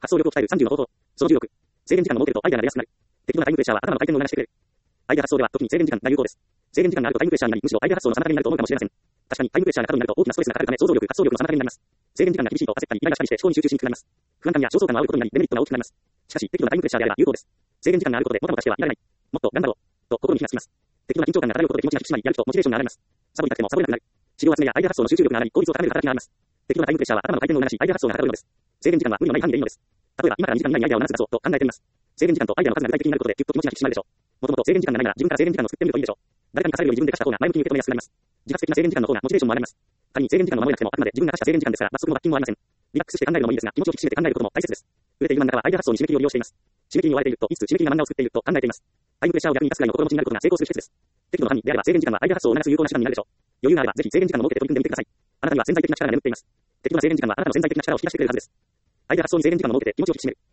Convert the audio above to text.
発想力を鍛える30の方法。その16。制限時間が設けるとアイデアが出やすくなる。適度なタイムプレッシャーは頭の回転を促してくれる。アイデア発想では時に制限時間が有効です。制限時間があるとタイムプレッシャーになり、むしろアイデア発想の妨げになると思うかもしれません。確かにタイムプレッシャーが過度になると大きなストレスがかかるため想像力、発想力の妨げになります。制限時間が厳しいと焦ったりイライラしたりして思考に集中しにくくなります。不安感や焦燥感が煽ることになりデメリットが大きくなります。しかし適度なタイムプレッシャーであれば有効です。制限時間があることでもたもたしてはいられない。もっと頑張ろうと心に火がつきます。適度な緊張感が漂うことで気持ちが引き締まりやる気とモチベーションが上がります。サボりたくてもサボれなくなる。資料集めやアイデア発想の集中力が上がり効率を高める働きがあります。適度なタイムプレッシャーは頭の回転を促しアイデア発想がはかどるのです。制限時間は無理のない範囲でいいのです。例えば今から2時間以内にアイデアを7つ出そうと考えてみます。制限時間とアイデアの数が具体的になることでぎゅっと気持ちが引き締まるでしょう。もともと制限時間がないなら自分から制限時間を作ってみるといいでしょう。誰かに課されるより自分で課した方が前向きに受け止めやすくなります。自発的な制限時間の方がモチベーションも上がります。仮に制限時間を守れなくてもあくまで自分が課した制限時間ですから罰則も罰金もありません。リラックスして考えるのもいいですが気持ちを引き締めて考えることも大切です。売れている真ん中はアイデア発想に締め切りを利用しています。締め切りに追われているといつ締め切りが漫画を作っていると考えています。タイムプレッシャーを逆に出すぐらいの心持ちになることが成功する秘訣です。適度な範囲であれば制限時間はアイデア発想を促す有効な手段になるでしょう。余裕があればぜひ制限時間を設けて取り組んでみてください。あなたには潜在的な力が眠っています。適度な制限時間はあなたの潜在的な力を引き出してくれるはずです。アイデア発想に制限時間を設けて気持ちを引き締める。